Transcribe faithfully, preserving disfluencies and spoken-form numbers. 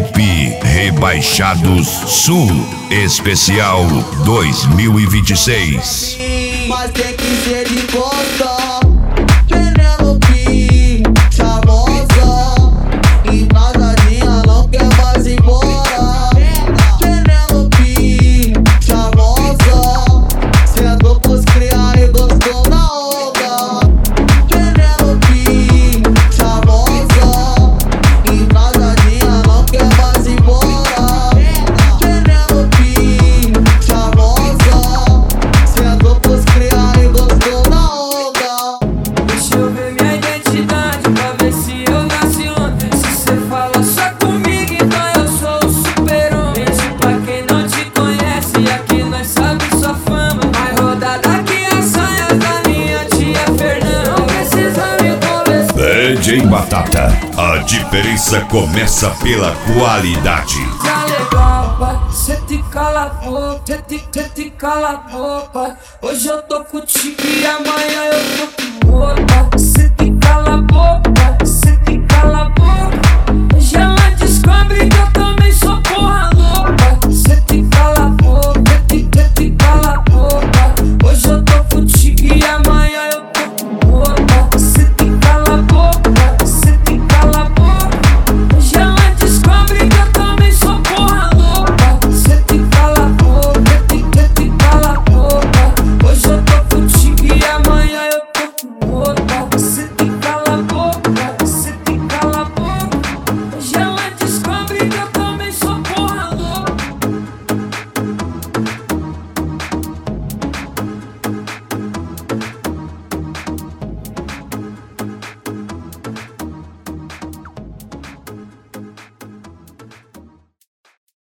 Clipe Rebaixados Sul Especial dois mil e vinte e seis. Mas tem que ser de costa, Penelope, charmosa, embasadinha não quer mais ir embora. Penelope, charmosa, sentou pros criar e gostou da onda. Penelope, charmosa, embasadinha não quer mais ir embora. Penelope, charmosa, sentou pros criar e gostou da onda. Deixa eu ver minha identidade pra ver se eu nasci ontem. Se cê fala só comigo, então eu sou o super-homem. Esse pra quem não te conhece, aqui nós sabe sua fama. Vai rodar daqui a saia da minha tia Fernanda. Não precisa me convencer. D J Batata, a diferença começa pela qualidade. Tá legal, pai, cê te cala a boca, cê te, cê te cala a boca. Hoje eu tô contigo e amanhã eu tô com outra. Cê te cala a boca.